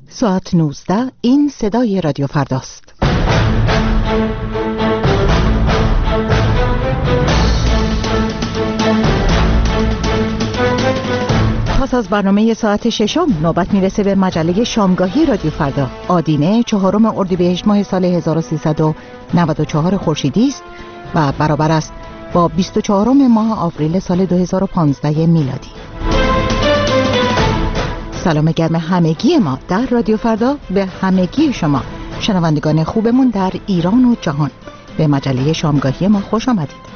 ساعت 19 این صدای رادیو فرداست. پس از برنامه ساعت 6 نوبت میرسه به مجله شامگاهی رادیو فردا. آدینه 4 اردیبهشت ماه سال 1394 خورشیدی است و برابر است با 24 ماه آوریل سال 2015 میلادی. سلام گرم همگی ما در رادیو فردا به همگی شما شنوندگان خوبمون در ایران و جهان. به مجله شامگاهی ما خوش آمدید.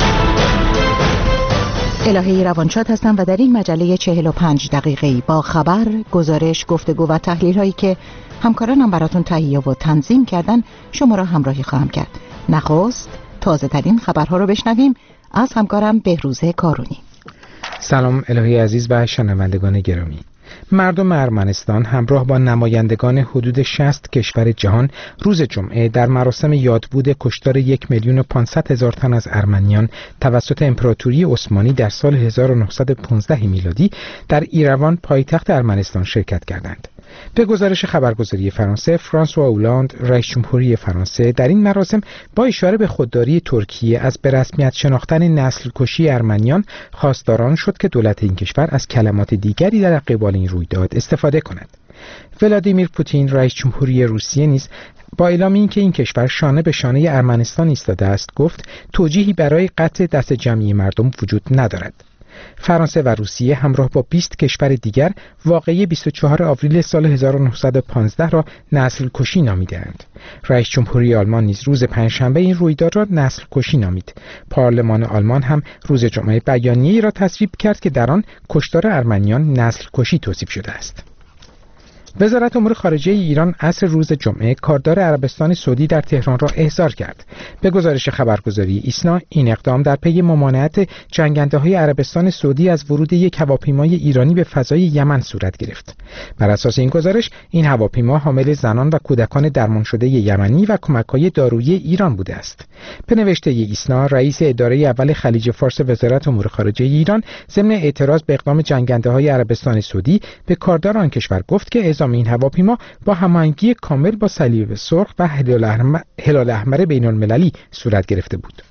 الهی روانشاد هستم و در این مجله 45 دقیقه‌ای با خبر، گزارش، گفتگو و تحلیل هایی که همکارانم براتون تهیه و تنظیم کردن شما را همراهی خواهم کرد. نخست تازه ترین خبرها رو بشنویم از همکارم بهروز کارونی. سلام الهی عزیز و شنوندگان گرامی. مردم ارمنستان همراه با نمایندگان حدود 60 کشور جهان روز جمعه در مراسم یادبود کشتار 1,500,000 تن از ارمنیان توسط امپراتوری عثمانی در سال 1915 میلادی در ایروان پایتخت ارمنستان شرکت کردند. به گزارش خبرگزاری فرانسه، فرانسوا اولاند رئیس جمهوری فرانسه در این مراسم با اشاره به خودداری ترکیه از به رسمیت شناختن نسل کشی ارمنیان خواستاران شد که دولت این کشور از کلمات دیگری در قبال این رویداد استفاده کند. ولادیمیر پوتین رئیس جمهوری روسیه نیز با اعلام اینکه این کشور شانه به شانه ارمنستان ایستاده است گفت توجیهی برای قطع دست جمعی مردم وجود ندارد. فرانسه و روسیه همراه با 20 کشور دیگر واقعه 24 آوریل سال 1915 را نسل کشی نامیدند. رئیس جمهوری آلمان نیز روز پنجشنبه این رویداد را نسل کشی نامید. پارلمان آلمان هم روز جمعه بیانیه‌ای را تصویب کرد که در آن کشتار ارمنیان نسل کشی توصیف شده است. وزارت امور خارجه ایران عصر روز جمعه کاردار عربستان سعودی در تهران را احضار کرد. به گزارش خبرگزاری ایسنا این اقدام در پی ممانعت جنگنده‌های عربستان سعودی از ورود یک هواپیمای ایرانی به فضای یمن صورت گرفت. بر اساس این گزارش این هواپیما حامل زنان و کودکان درمان شده یمنی و کمک‌های دارویی ایران بوده است. به نوشته ایسنا رئیس اداره اول خلیج فارس وزارت امور خارجه ایران ضمن اعتراض به اقدام جنگنده‌های عربستان سعودی به کاردار آن کشور گفت که این هواپیما با هماهنگی کامل با صلیب سرخ و هلال احمر بین‌المللی صورت گرفته بود.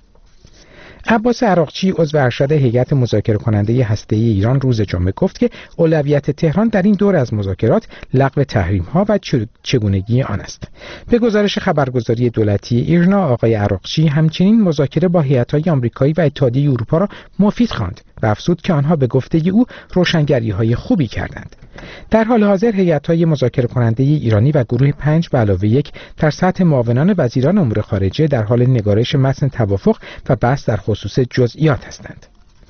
عباس عراقچی عضو ارشد هیئت مذاکره کننده هسته‌ای ایران روز جمعه گفت که اولویت تهران در این دور از مذاکرات لغو تحریم‌ها و چگونگی آن است. به گزارش خبرگزاری دولتی ایرنا آقای عراقچی همچنین مذاکره با هیئت‌های آمریکایی و اتحادیه اروپا را مفید خواند و افزود که آنها به گفته او روشنگری‌های خوبی کردند. در حال حاضر هیئت‌های مذاکره کننده ایرانی و گروه 5+1 در سطح معاونان وزیران امور خارجه در حال نگارش متن توافق و بحث در خصوص جزئیات هستند.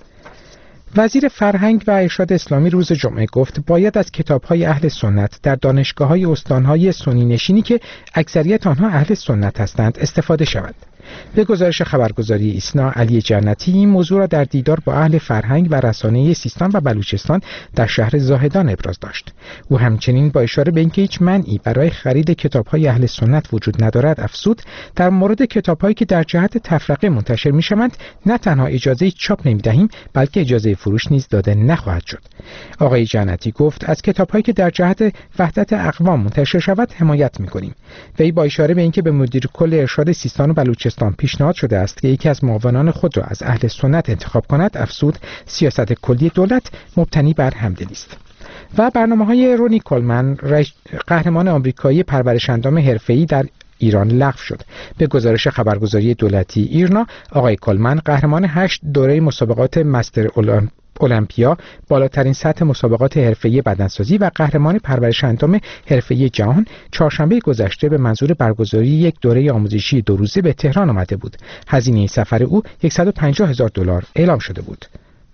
وزیر فرهنگ و ارشاد اسلامی روز جمعه گفت باید از کتاب‌های اهل سنت در دانشگاه‌های استان‌های سنی نشینی که اکثریت آنها اهل سنت هستند استفاده شود. به گزارش خبرگزاری ایسنا علی جنتی این موضوع را در دیدار با اهل فرهنگ و رسانه سیستان و بلوچستان در شهر زاهدان ابراز داشت. او همچنین با اشاره به اینکه هیچ منعی برای خرید کتاب‌های اهل سنت وجود ندارد افزود در مورد کتاب‌هایی که در جهت تفرقه منتشر می‌شوند نه تنها اجازه چاپ نمی‌دهیم بلکه اجازه فروش نیز داده نخواهد شد. آقای جنتی گفت از کتاب‌هایی که در جهت وحدت اقوام منتشر شود حمایت می‌کنیم. وی با اشاره به اینکه به مدیر کل ارشاد سیستان و بلوچستان پیشنهاد شده است که یکی از معاونان خود را از اهل سنت انتخاب کند افزود سیاست کلی دولت مبتنی بر همدلی است. و برنامه‌های رونی کولمن قهرمان آمریکایی پرورش اندام حرفه‌ای در ایران لغو شد. به گزارش خبرگزاری دولتی ایرنا آقای کولمن قهرمان 8 دوره مسابقات مستر المپیا بالاترین سطح مسابقات حرفه‌ای بدنسازی و قهرمان پرورش اندام حرفه‌ای جهان چهارشنبه گذشته به منظور برگزاری یک دوره آموزشی 2 روزه به تهران آمده بود. هزینه سفر او $150,000 اعلام شده بود.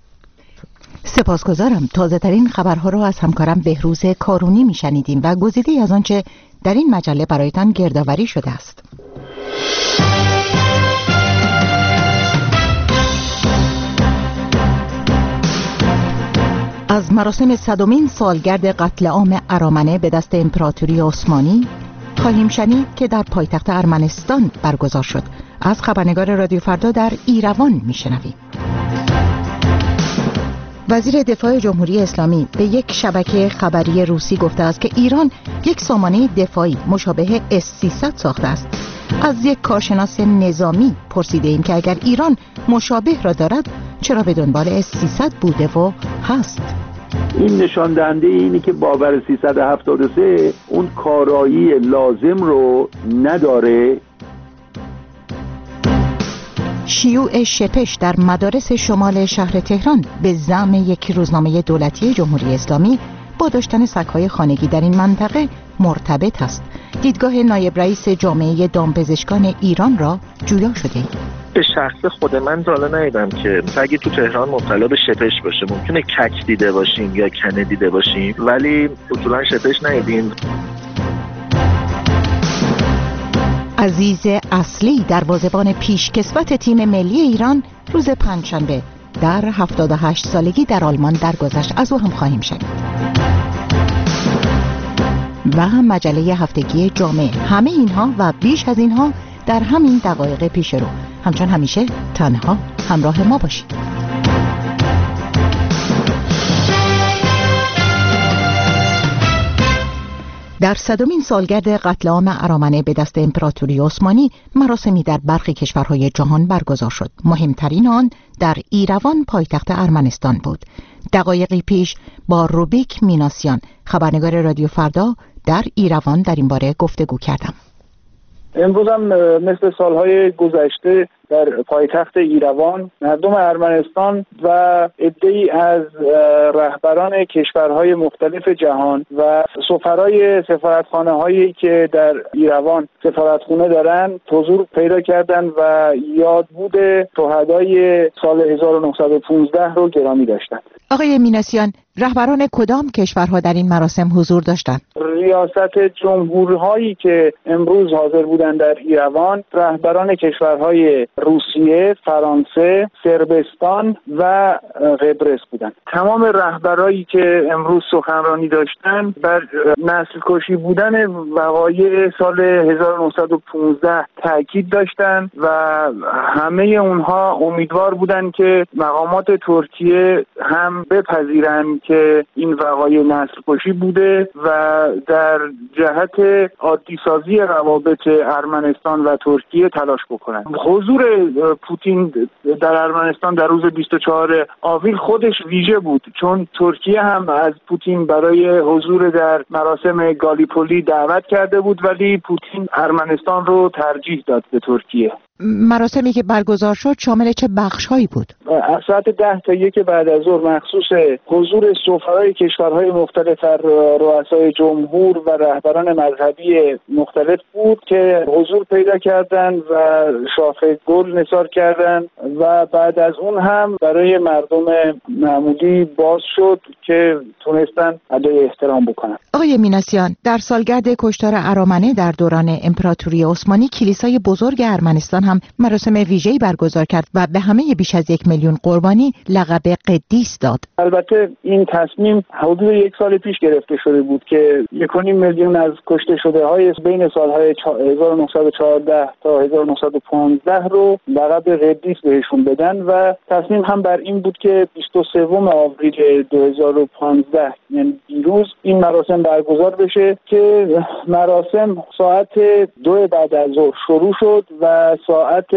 سپاسگزارم. تازه ترین خبرها رو از همکارم بهروز کارونی میشنیدیم و گزیده‌ای از آنچه در این مجله برایتان گردآوری شده است. از مراسم 100مین سالگرد قتل عام ارامنه به دست امپراتوری عثمانی خواهیم شنید که در پایتخت ارمنستان برگزار شد. از خبرنگار رادیو فردا در ایروان میشنویم. وزیر دفاع جمهوری اسلامی به یک شبکه خبری روسی گفته است که ایران یک سامانه دفاعی مشابه S-300 ساخته است. از یک کارشناس نظامی پرسیده ایم که اگر ایران مشابه را دارد چرا به دنبال S-300 بوده و هست؟ این نشان دهنده اینه که باور 373 اون کارایی لازم رو نداره. شیوع شپش در مدارس شمال شهر تهران به زعم یک روزنامه دولتی جمهوری اسلامی با داشتن سگ‌های خانگی در این منطقه مرتبط است. دیدگاه نایب رئیس جامعه دامپزشکان ایران را جویا شده. به شخص خود من تا حالا ندیدم که سگی تو تهران مبتلا به شپش باشه. ممکنه کک دیده باشیم یا کنه دیده باشیم ولی اصولا شپش ندیدیم. عزیز اصلی دروازه‌بان پیشکسوت تیم ملی ایران روز پنجشنبه در 78 سالگی در آلمان درگذشت. از او هم خواهیم شنید. و مجله هفتگی جامعه. همه اینها و بیش از اینها در همین دقایق پیش رو. همچون همیشه تنها همراه ما باشید. در 100مین سالگرد قتل عام ارامنه به دست امپراتوری عثمانی مراسمی در برخی کشورهای جهان برگزار شد. مهمترین آن در ایروان پایتخت ارمنستان بود. دقایقی پیش با روبیک میناسیان خبرنگار رادیو فردا در ایروان در این باره گفتگو کردم. امروز هم مثل سالهای گذشته در پایتخت ایروان مردم ارمنستان و عده‌ای از رهبران کشورهای مختلف جهان و سفرای سفارتخانه‌هایی که در ایروان سفارتخونه دارن حضور پیدا کردند و یادبود شهدای سال 1915 رو گرامی داشتند. آقای میناسیان، رهبران کدام کشورها در این مراسم حضور داشتند؟ ریاست جمهورهایی که امروز حاضر بودند در ایروان رهبران کشورهای روسیه، فرانسه، صربستان و قبرس بودند. تمام رهبرایی که امروز سخنرانی داشتند بر نسل کشی بودن وقایع سال 1915 تاکید داشتند و همه اونها امیدوار بودند که مقامات ترکیه هم بپذیرند که این وقایع نسل کشی بوده و در جهت عادی سازی روابط ارمنستان و ترکیه تلاش بکنند. حضور پوتین در ارمنستان در روز 24 آوریل خودش ویژه بود، چون ترکیه هم از پوتین برای حضور در مراسم گالیپولی دعوت کرده بود، ولی پوتین ارمنستان رو ترجیح داد به ترکیه. مراسمی که برگزار شد شامل چه بخش‌هایی بود؟ از ساعت 10 تا 1 بعد از ظهر مخصوص حضور سفرای کشورهای مختلف، رؤسای جمهور و رهبران مذهبی مختلف بود که حضور پیدا کردند و شاخه گل نثار کردند و بعد از اون هم برای مردم معمولی باز شد که تونستن ادای احترام بکنن. آقای میناسیان، در سالگرد کشتار ارامنه در دوران امپراتوری عثمانی کلیسای بزرگ ارمنستان هم مراسم ویژه‌ای برگزار کرد و به همه بیش از 1 میلیون قربانی لقب قدیس داد. البته این تصمیم حدود 1 سال پیش گرفته شده بود که 1.5 میلیون از کشته شده های بین سالهای 1914 تا 1915 رو لقب قدیس بهشون بدن و تصمیم هم بر این بود که 23 آوریل 2015 یعنی دیروز این مراسم برگزار بشه که مراسم ساعت 2 بعد از ظهر شروع شد و ساعت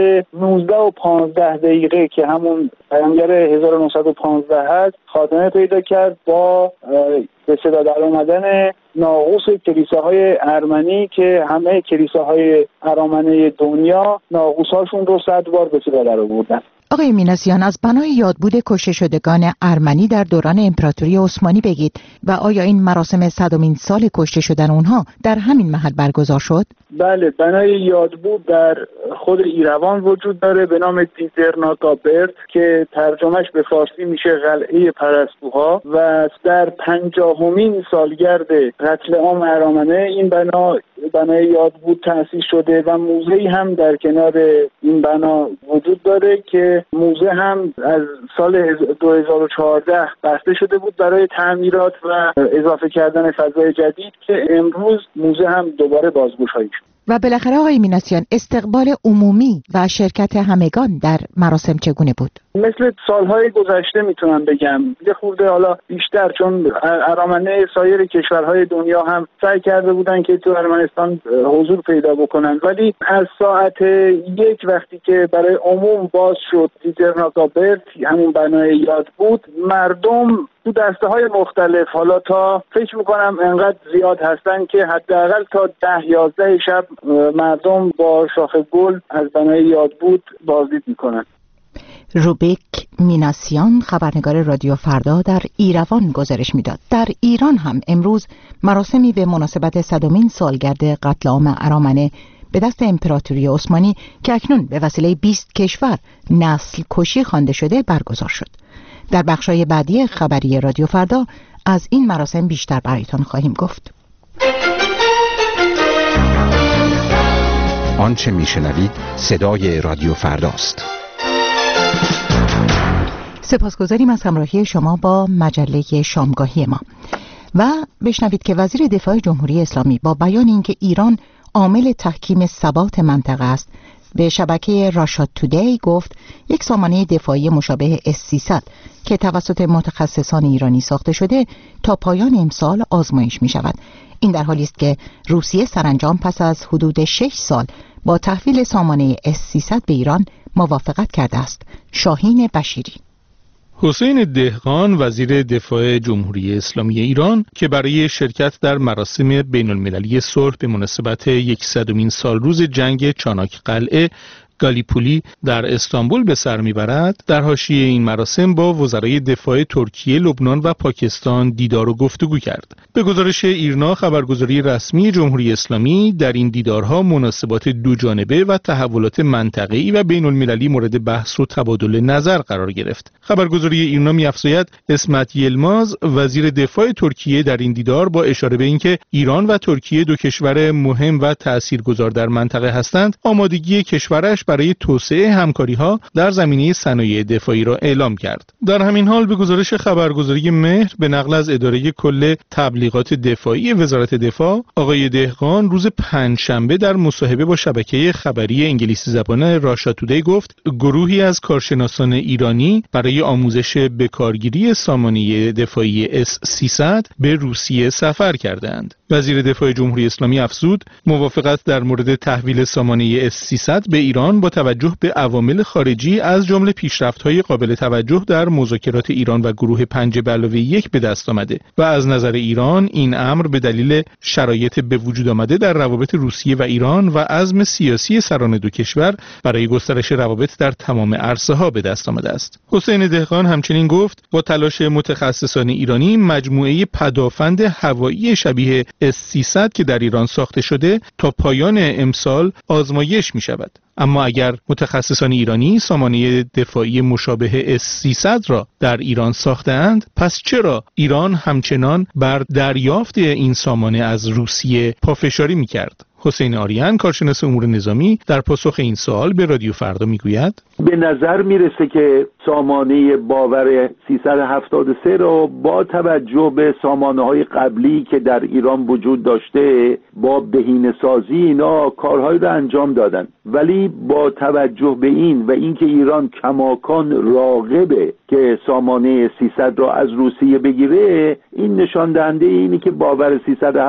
19:15 که همون پیامبر 1915 هست خاتمه پیدا کرد با به صدا در آمدن ناقوس کلیساهای ارمنی که همه کلیساهای ارامنه دنیا ناقوساشون رو 100 بار به صدا در آوردن. آقای میناسیان، از بنای یادبود کشته شدگان ارمنی در دوران امپراتوری عثمانی بگید و آیا این مراسم 100مین سال کشته شدن اونها در همین محل برگزار شد؟ بله، بنای یادبود در خود ایروان وجود داره به نام دیزرناگابرد که ترجمهش به فارسی میشه قلعه پرستوها و در 50مین سالگرد قتل عام ارامنه این بنای یادبود تأسیس شده و موزه‌ای هم در کنار این بنا وجود داره که موزه هم از سال 2014 بسته شده بود برای تعمیرات و اضافه کردن فضای جدید که امروز موزه هم دوباره بازگشایی شد. و بالاخره آقای میناسیان، استقبال عمومی و شرکت همگان در مراسم چگونه بود؟ مثل سالهای گذشته میتونم بگم، یه خورده حالا بیشتر، چون ارامنه سایر کشورهای دنیا هم سعی کرده بودن که تو ارمنستان حضور پیدا بکنن، ولی از ساعت 1 وقتی که برای عموم باز شد دیترناکابرت، همون بنای یاد بود، مردم تو دسته های مختلف، حالا تا فکر میکنم انقدر زیاد هستن که حداقل تا 10-11 شب مردم با شاخ گل از بنای یاد بود بازدید میکنن. روبیک میناسیان، خبرنگار رادیو فردا، در ایروان گزارش میداد. در ایران هم امروز مراسمی به مناسبت 100مین سالگرد قتل عام ارامنه به دست امپراتوری عثمانی که اکنون به وسیله 20 کشور نسل کشی خوانده شده برگزار شد. در بخشای بعدی خبری رادیو فردا از این مراسم بیشتر برایتان خواهیم گفت. آنچه میشنوید صدای رادیو فرداست. سپاسگزاریم از همراهی شما با مجله شامگاهی ما و بشنوید که وزیر دفاع جمهوری اسلامی با بیان اینکه ایران عامل تحکیم ثبات منطقه است به شبکه راشا تودی گفت یک سامانه دفاعی مشابه S-300 که توسط متخصصان ایرانی ساخته شده تا پایان امسال آزمایش می شود. این در حالی است که روسیه سرانجام پس از حدود 6 سال با تحویل سامانه S-300 به ایران موافقت کرده است. شاهین بشیری. حسین دهقان، وزیر دفاع جمهوری اسلامی ایران که برای شرکت در مراسم بین‌المللی صلح به مناسبت 100مین سالروز جنگ چاناک قلعه گالیپولی در استانبول به سر میبرد، در حاشیه این مراسم با وزرای دفاع ترکیه، لبنان و پاکستان دیدار و گفتگو کرد. به گزارش ایرنا، خبرگزاری رسمی جمهوری اسلامی، در این دیدارها مناسبات دوجانبه و تحولات منطقه‌ای و بین‌المللی مورد بحث و تبادل نظر قرار گرفت. خبرگزاری ایرنا می‌افزاید اسمت یلماز، وزیر دفاع ترکیه، در این دیدار با اشاره به اینکه ایران و ترکیه دو کشور مهم و تأثیرگذار در منطقه هستند، آمادگی کشورش برای توسعه همکاری‌ها در زمینه صنایع دفاعی را اعلام کرد. در همین حال به گزارش خبرگزاری مهر به نقل از اداره کل تبلیغات دفاعی وزارت دفاع، آقای دهقان روز پنجشنبه در مصاحبه با شبکه خبری انگلیسی زبان راشا تودی گفت گروهی از کارشناسان ایرانی برای آموزش بکارگیری سامانه دفاعی S-300 به روسیه سفر کردند. وزیر دفاع جمهوری اسلامی افزود موافقت در مورد تحویل سامانه S-300 به ایران با توجه به عوامل خارجی از جمله پیشرفت‌های قابل توجه در مذاکرات ایران و گروه 5+1 به دست آمده و از نظر ایران این امر به دلیل شرایط به وجود آمده در روابط روسیه و ایران و عزم سیاسی سران دو کشور برای گسترش روابط در تمام عرصه‌ها به دست آمده است. حسین دهقان همچنین گفت با تلاش متخصصان ایرانی مجموعه پدافند هوایی شبیه S-300 که در ایران ساخته شده تا پایان امسال آزمایش می شود. اما اگر متخصصان ایرانی سامانه دفاعی مشابه S-300 را در ایران ساخته‌اند، پس چرا ایران همچنان بر دریافت این سامانه از روسیه پافشاری می‌کرد؟ حسین آریان، کارشناس امور نظامی، در پاسخ این سوال به رادیو فردا میگوید به نظر میرسه که سامانه باور 373 را با توجه به سامانه‌های قبلی که در ایران وجود داشته با بهینه‌سازی اینا کارهایی را انجام دادن، ولی با توجه به این و اینکه ایران کماکان راغبه که سامانه 300 را از روسیه بگیره، این نشان دهنده اینه که باور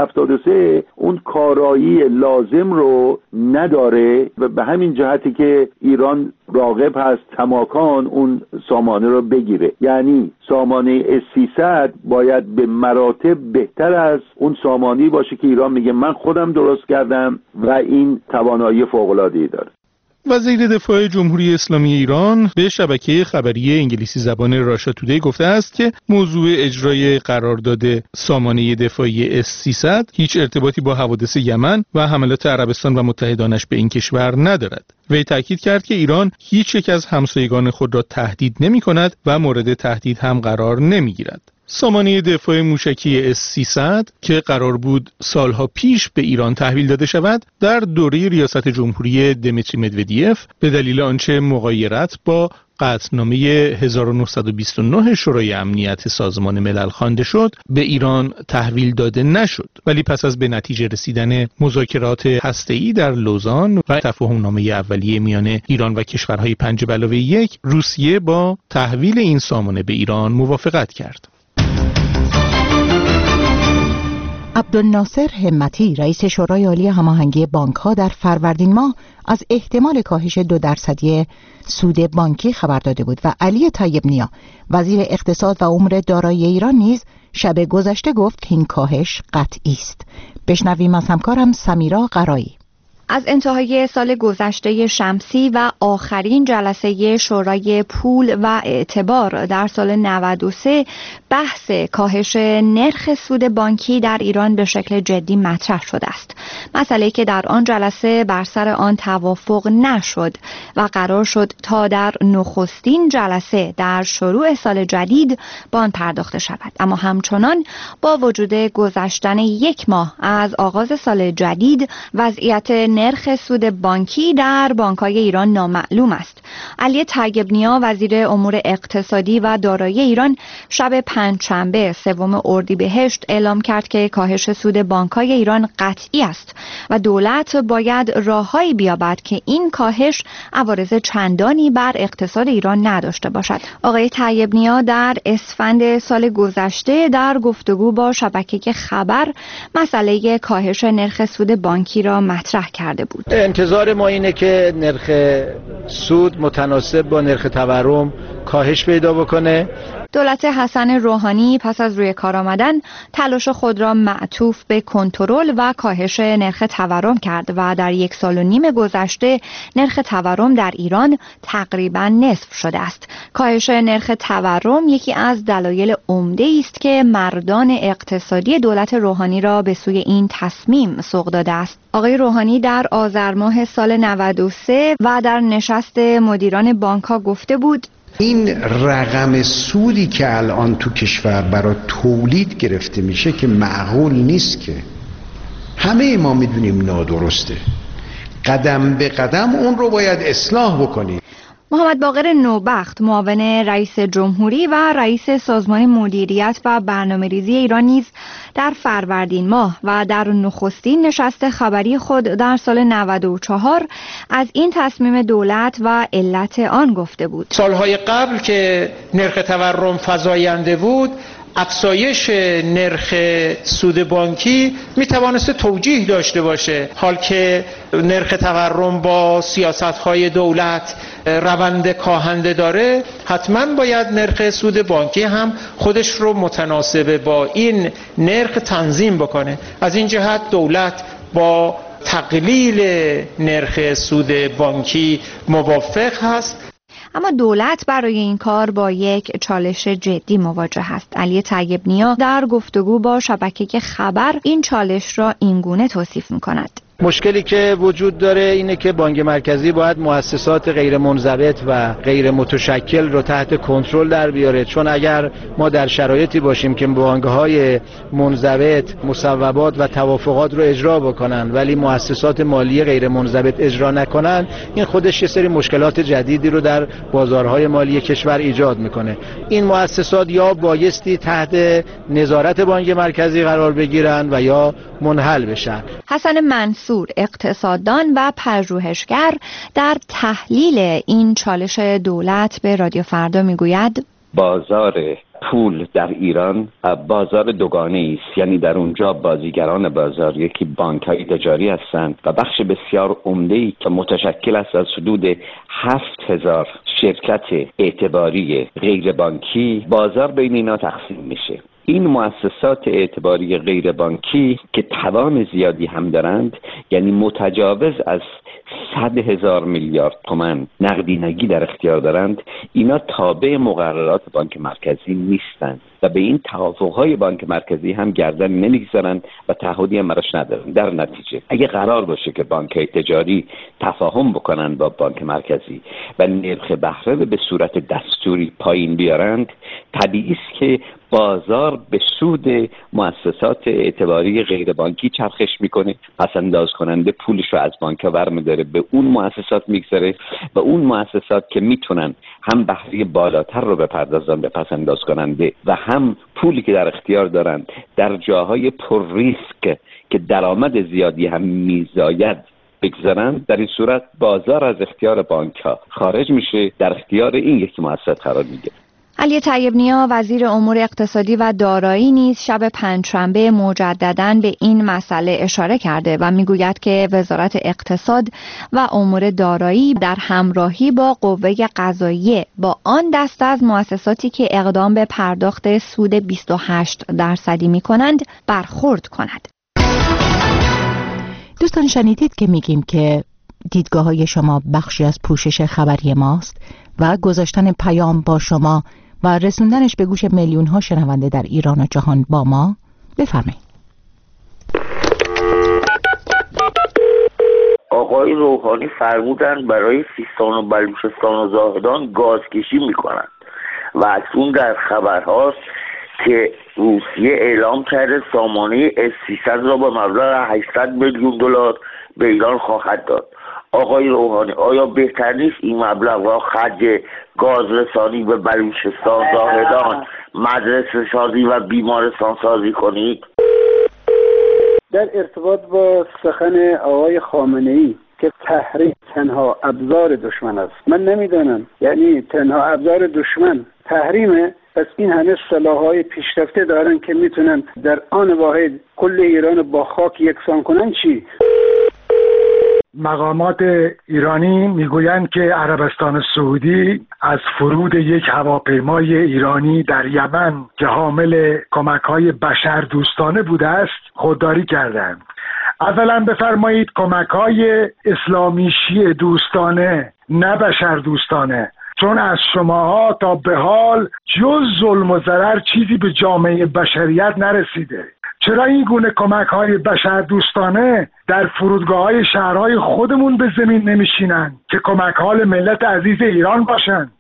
373 اون کارایی لازم رو نداره و به همین جهتی که ایران راغب هست کماکان اون سامانه رو بگیره. یعنی سامانه S-300 باید به مراتب بهتر از اون سامانه‌ای باشه که ایران میگه من خودم درست کردم و این توانایی فوق‌العاده‌ای داره. وزیر دفاع جمهوری اسلامی ایران به شبکه خبری انگلیسی زبان راشا تودی گفته است که موضوع اجرای قرارداد سامانه دفاعی S-300 هیچ ارتباطی با حوادث یمن و حملات عربستان و متحدانش به این کشور ندارد. وی تاکید کرد که ایران هیچ یک از همسایگان خود را تهدید نمی‌کند و مورد تهدید هم قرار نمی‌گیرد. سامانه دفاع موشکی S-300 که قرار بود سالها پیش به ایران تحویل داده شود، در دوره ریاست جمهوری دمیتری مدودیف به دلیل آنچه مغایرت با قطعنامه 1929 شورای امنیت سازمان ملل خوانده شد، به ایران تحویل داده نشد. ولی پس از به نتیجه رسیدن مذاکرات هسته‌ای در لوزان و تفاهم‌نامه اولیه میان ایران و کشورهای 5+1، روسیه با تحویل این سامانه به ایران موافقت کرد. عبدالناصر همتی رئیس شورای عالی هماهنگی بانک‌ها در فروردین ماه از احتمال کاهش 2% سود بانکی خبر داده بود و علی طیب نیا وزیر اقتصاد و امور دارایی ایران نیز شب گذشته گفت که این کاهش قطعی است. بشنویم از همکارم سمیرا قرایی. از انتهای سال گذشته شمسی و آخرین جلسه شورای پول و اعتبار در سال 93 بحث کاهش نرخ سود بانکی در ایران به شکل جدی مطرح شده است. مسئله‌ای که در آن جلسه بر سر آن توافق نشد و قرار شد تا در نخستین جلسه در شروع سال جدید به آن پرداخته شود. اما همچنان با وجود گذشتن 1 ماه از آغاز سال جدید، وضعیت نرخ سود بانکی در بانک‌های ایران نامعلوم است. علی طیب نیا وزیر امور اقتصادی و دارایی ایران شب پنجشنبه 3 اردیبهشت اعلام کرد که کاهش سود بانک‌های ایران قطعی است و دولت باید راههایی بیابد که این کاهش عوارض چندانی بر اقتصاد ایران نداشته باشد. آقای طیب نیا در اسفند سال گذشته در گفتگو با شبکه خبر مسئله کاهش نرخ سود بانکی را مطرح کرده بود. انتظار ما اینه که نرخ سود متناسب با نرخ تورم کاهش پیدا بکنه. دولت حسن روحانی پس از روی کار آمدن تلاش خود را معطوف به کنترل و کاهش نرخ تورم کرد و در 1.5 سال گذشته نرخ تورم در ایران تقریبا نصف شده است. کاهش نرخ تورم یکی از دلایل عمده است که مردان اقتصادی دولت روحانی را به سوی این تصمیم سوق داده است. آقای روحانی در آذر ماه سال 93 و در نشست مدیران بانک‌ها گفته بود این رقم سودی که الان تو کشور برای تولید گرفته میشه که معقول نیست، که همه ما میدونیم نادرسته. قدم به قدم اون رو باید اصلاح بکنیم. محمد باقر نوبخت معاون رئیس جمهوری و رئیس سازمان مدیریت و برنامه‌ریزی ایران نیز در فروردین ماه و در نخستین نشست خبری خود در سال 94 از این تصمیم دولت و علت آن گفته بود. سالهای قبل که نرخ تورم فزاینده بود، افزایش نرخ سود بانکی می توانست توجیه داشته باشه. حال که نرخ تورم با سیاست‌های دولت روند کاهنده داره، حتما باید نرخ سود بانکی هم خودش رو متناسب با این نرخ تنظیم بکنه. از این جهت دولت با تقلیل نرخ سود بانکی موافق هست. اما دولت برای این کار با یک چالش جدی مواجه است. علی طیب نیا در گفتگو با شبکه خبر این چالش را اینگونه توصیف می‌کند. مشکلی که وجود داره اینه که بانک مرکزی باید مؤسسات غیر منضبط و غیر متشکل رو تحت کنترل در بیاره، چون اگر ما در شرایطی باشیم که بانک‌های منضبط مصوبات و توافقات رو اجرا بکنن ولی مؤسسات مالی غیر منضبط اجرا نکنن، این خودش یه سری مشکلات جدیدی رو در بازارهای مالی کشور ایجاد میکنه. این مؤسسات یا بایستی تحت نظارت بانک مرکزی قرار بگیرن و یا منحل بشن. حسن منصور اقتصاددان و پژوهشگر در تحلیل این چالش دولت به رادیو فردا میگوید بازار پول در ایران بازار دوگانه است، یعنی در اونجا بازیگران بازار یکی بانک‌های تجاری هستند و بخش بسیار عمده‌ای که متشکل است از حدود 7000 شرکت اعتباری غیر بانکی، بازار بین اینا تقسیم میشه. این مؤسسات اعتباری غیر بانکی که توان زیادی هم دارند، یعنی متجاوز از 100,000 میلیارد تومان نقدینگی در اختیار دارند، اینا تابع مقررات بانک مرکزی نیستند. و به این توافقهای بانک مرکزی هم گردن نمیگذارن و تعهدی هم براش ندارن. در نتیجه اگه قرار باشه که بانک‌های تجاری تفاهم بکنن با بانک مرکزی و نرخ بهره به صورت دستوری پایین بیارند، طبیعی است که بازار به سود مؤسسات اعتباری غیر بانکی چرخش میکنه. پس انداز کننده پولش رو از بانک ها برمی‌داره به اون مؤسسات میگذاره و اون مؤسسات که میتونن هم بهره بالاتر رو بپردازن به پس انداز کننده و هم پولی که در اختیار دارن در جاهای پر ریسک که درآمد زیادی هم میزاید بگذارن، در این صورت بازار از اختیار بانک ها خارج میشه، در اختیار این یکی مؤسسات قرار میگیره. علی طیب نیا وزیر امور اقتصادی و دارایی نیز شب پنجشنبه مجدداً به این مسئله اشاره کرده و میگوید که وزارت اقتصاد و امور دارایی در همراهی با قوه قضاییه با آن دسته از مؤسساتی که اقدام به پرداخت سود 28% میکنند برخورد کند. دوستان شنیدید که میگیم که دیدگاه‌های شما بخشی از پوشش خبری ماست و گذاشتن پیام با شما و رسوندنش به گوش میلیون‌ها شنونده در ایران و جهان با ما. بفرمایید. آقای روحانی فرمودن برای سیستان و بلوچستان و زاهدان گازکشی میکنند و اکنون در خبرهاست که روسیه اعلام کرده سامانه S-300 را به مبلغ 800 میلیون دلار به ایران خواهد داد. آقای روحانی، آیا بهتر نیست این مبلغ را خرج گاز رسانی به بلوچستان، زاهدان، مدرسه سازی و بیمارستان سازی کنید؟ در ارتباط با سخن آقای خامنه‌ای که تحریم تنها ابزار دشمن است، من نمیدانم یعنی تنها ابزار دشمن تحریمه، پس این همه سلاح‌های پیشرفته دارن که میتونن در آن واحد کل ایران با خاک یکسان کنن چی؟ مقامات ایرانی میگویند که عربستان سعودی از فرود یک هواپیمای ایرانی در یمن که حامل کمک‌های بشردوستانه بوده است خودداری کردند. اولا بفرمایید کمک‌های اسلامی شیعه دوستانه نه بشردوستانه، چون از شماها تا به حال جز ظلم و ضرر چیزی به جامعه بشریت نرسیده. چرا این گونه کمک‌های بشردوستانه در فرودگاه‌های شهرهای خودمون به زمین نمیشینن که کمک‌های ملت عزیز ایران باشن؟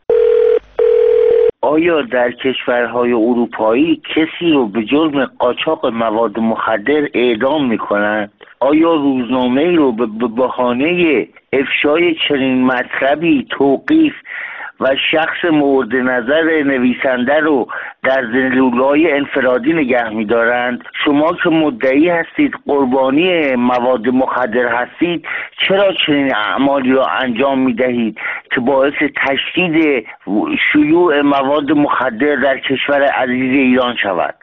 آیا در کشورهای اروپایی کسی رو به جرم قاچاق مواد مخدر اعدام میکنند؟ آیا روزنامه‌ای رو به بهانه افشای چنین مطلبی توقیف و شخص مورد نظر نویسنده رو در زندان‌های انفرادی نگه می‌دارند؟ شما که مدعی هستید قربانی مواد مخدر هستید، چرا چنین اعمالی را انجام می‌دهید که باعث تشدید شیوع مواد مخدر در کشور عزیز ایران شود؟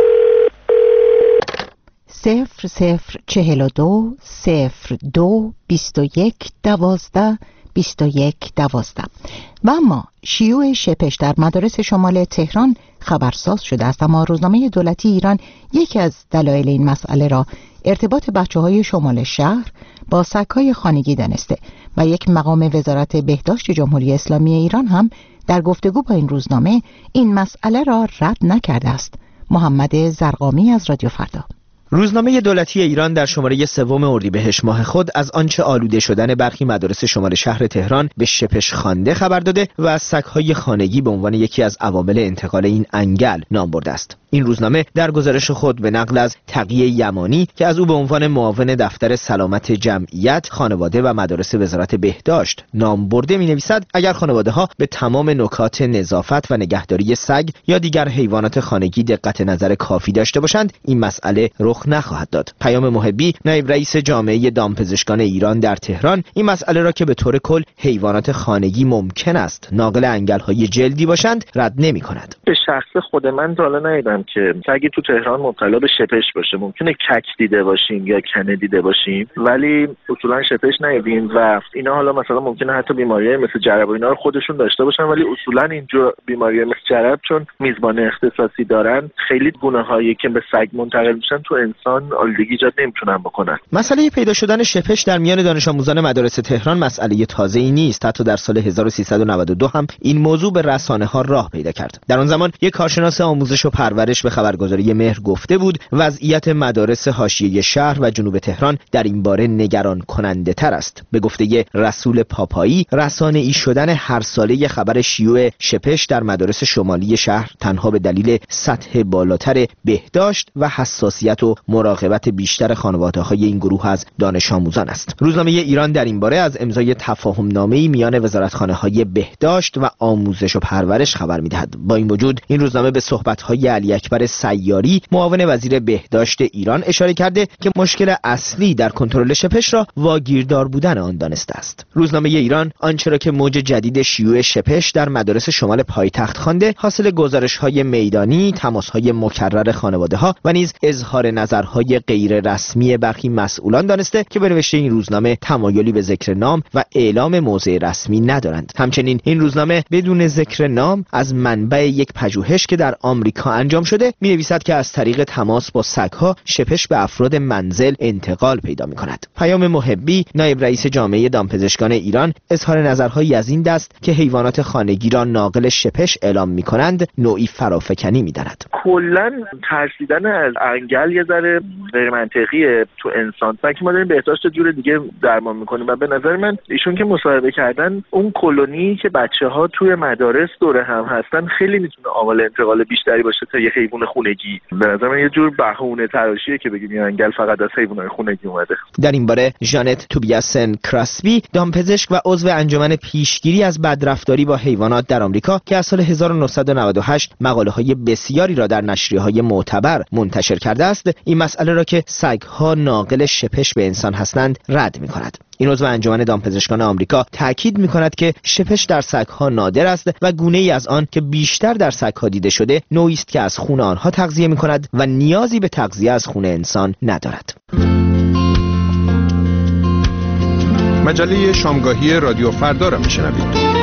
0042 02 21 12 21-12. و اما شیوع شپش در مدارس شمال تهران خبرساز شده است، اما روزنامه دولتی ایران یکی از دلایل این مسئله را ارتباط بچه‌های شمال شهر با سگ‌های خانگی دانسته و یک مقام وزارت بهداشت جمهوری اسلامی ایران هم در گفتگو با این روزنامه این مسئله را رد نکرده است. محمد زرقامی از رادیو فردا. روزنامه دولتی ایران در شماره 3 اردیبهشت ماه خود از آنچه آلوده شدن برخی مدارس شمال شهر تهران به شپش خوانده خبر داده و از سگ‌های خانگی به عنوان یکی از عوامل انتقال این انگل نام برده است. این روزنامه در گزارش خود به نقل از تقی یمانی که از او به عنوان معاون دفتر سلامت جمعیت، خانواده و مدارس وزارت بهداشت نام برده می‌نویسد اگر خانواده‌ها به تمام نکات نظافت و نگهداری سگ یا دیگر حیوانات خانگی دقت نظر کافی داشته باشند، این مسئله رخ نخواهد داد. پیام محبی، نایب رئیس جامعه دامپزشکان ایران در تهران، این مسئله را که به طور کل حیوانات خانگی ممکن است ناقل انگل‌های جلدی باشند رد نمی‌کند. به شخص خود من تا حالا ندیدم نمیدونم که اگه تو تهران مبتلا به شپش باشه ممکنه کک دیده باشیم یا کنه دیده باشیم، ولی اصولا شپش ندیدیم و اینا حالا مثلا ممکنه حتی بیماریای مثل جرب و اینا رو خودشون داشته باشن، ولی اصولا اینجور بیماریای مثل جرب چون میزبان اختصاصی دارن خیلی گونه‌هایی که به سگ منتقل میشن تو انسان آلودگی ایجاد نمیتونن بکنن. مسئله پیدا شدن شپش در میان دانش آموزان مدارس تهران مسئله تازه‌ای نیست. حتی در سال 1392 هم این موضوع به رسانه‌ها راه پیدا کرد. در آن زمان یک کارشناس آموزش و پرورش به خبرگزاری مهر گفته بود وضعیت مدارس حاشیه شهر و جنوب تهران در این باره نگران کننده تر است. به گفته رسول پاپایی، رسانه‌ای شدن هر ساله خبر شیوع شپش در مدارس شمالی شهر تنها به دلیل سطح بالاتر بهداشت و حساسیت و مراقبت بیشتر خانواده‌های این گروه از دانش آموزان است. روزنامه ایران در این باره از امضای تفاهم‌نامه‌ای میان وزارتخانه‌های بهداشت و آموزش و پرورش خبر می‌دهد. با این وجود این روزنامه به صحبت‌های علی اکبر سیاری معاون وزیر بهداشت ایران اشاره کرده که مشکل اصلی در کنترل شپش را واگیردار بودن آن دانسته است. روزنامه ایران آنچه را که موج جدید شیوع شپش در مدارس شمال پایتخت خوانده حاصل گزارش‌های میدانی، تماس‌های مکرر خانواده‌ها و نیز اظهار نظرهای غیر رسمی برخی مسئولان دانسته که به نوشته این روزنامه تمایلی به ذکر نام و اعلام موضع رسمی ندارند. همچنین این روزنامه بدون ذکر نام از منبع یک پژوهش که در آمریکا انجام شده می‌نویسد که از طریق تماس با سگ‌ها شپش به افراد منزل انتقال پیدا می‌کند. پیام محبی، نایب رئیس جامعه دامپزشکان ایران، اظهار نظرهایی از این دست که حیوانات خانگی را ناقل شپش اعلام می‌کنند نوعی فرافکنی می‌داند. کلاً ترسیدن از انگل یه ذره غیر منطقیه تو انسان. فکر ما داریم بهداشت جور دیگه درمان می‌کنیم و به نظر من ایشون که مصاحبه کردن اون کلونی که بچه‌ها توی مدارس دوره هم هستن خیلی میتونه عامل انتقال بیشتری باشه تا یه حیوان خونگی. به نظر من یه جور بهونه تراشیه که بگیم این انگل فقط از حیوانات خونگی اومده. در این باره ژانت توبیاسن کراسبی، دامپزشک و عضو انجمن پیشگیری از بدرفتاری با حیوانات در آمریکا که از سال 1998 مقاله‌های بسیاری را در نشریه‌های معتبر منتشر کرده است، این مسئله را که سگ‌ها ناقل شپش به انسان هستند رد می‌کند. این عضو انجمن دامپزشکان آمریکا تاکید می‌کند که شپش در سگ‌ها نادر است و گونه‌ای از آن که بیشتر در سگ‌ها دیده شده نوعی است که از خون آنها تغذیه می‌کند و نیازی به تغذیه از خون انسان ندارد. مجله شامگاهی رادیو فردا را میشنوید.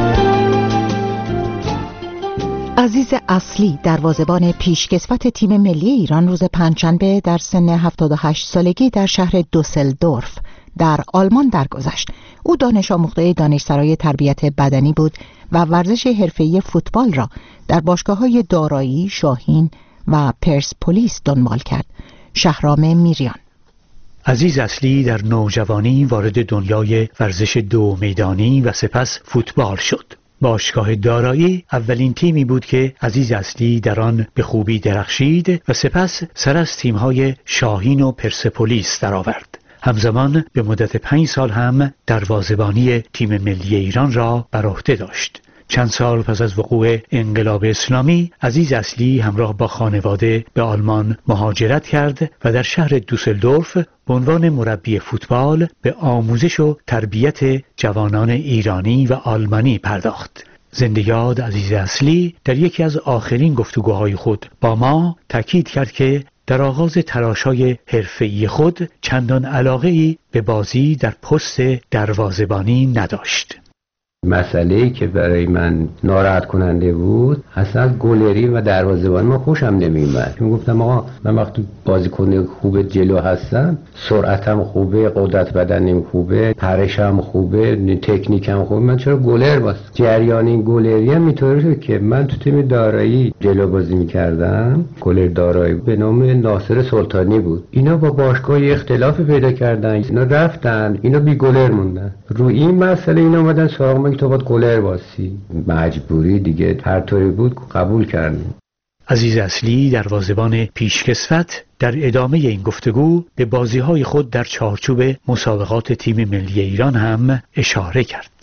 عزیز اصلی دروازه‌بان پیشکسوت تیم ملی ایران روز پنجشنبه در سن 78 سالگی در شهر دوسلدورف در آلمان درگذشت. او دانش آموخته دانشسرای تربیت بدنی بود و ورزش حرفه‌ای فوتبال را در باشگاه‌های دارایی، شاهین و پرسپولیس دنبال کرد. شهرام میریان. عزیز اصلی در نوجوانی وارد دنیای ورزش دو میدانی و سپس فوتبال شد. باشگاه دارایی اولین تیمی بود که عزیز اصلی در آن به خوبی درخشید و سپس سر از تیم‌های شاهین و پرسپولیس درآورد. همزمان به مدت 5 سال هم دروازه‌بانی تیم ملی ایران را بر عهده داشت. چند سال پس از وقوع انقلاب اسلامی عزیز اصلی همراه با خانواده به آلمان مهاجرت کرد و در شهر دوسلدورف به عنوان مربی فوتبال به آموزش و تربیت جوانان ایرانی و آلمانی پرداخت. زنده یاد عزیز اصلی در یکی از آخرین گفتگوهای خود با ما تاکید کرد که در آغاز تلاش‌های حرفه‌ای خود چندان علاقه‌ای به بازی در پست دروازه‌بانی نداشت. مسئله‌ای که برای من ناراحت کننده بود اصلا گلری و دروازه‌بانی ما خوشم نمی‌اومد. من گفتم آقا من وقتی بازیکن خوب جلو هستم، سرعتم خوبه، قدرت بدنیم خوبه، پرشم خوبه، تکنیکم خوبه، من چرا گلر واسه جریان این گلری هم اینطوری شد که من تو تیم دارایی جلو بازی می‌کردم. گلر دارایی به نام ناصر سلطانی بود. اینا با باشگاه اختلاف پیدا کردن، اینا رفتن، اینا بی گلر موندن. روی این مسئله اینا اومدن سراغ من که تو باید گلر باسی. مجبوری دیگه، هر طوری بود قبول کردیم. عزیز اصلی دروازه‌بان پیشکسوت در ادامه این گفتگو به بازی‌های خود در چارچوب مسابقات تیم ملی ایران هم اشاره کرد.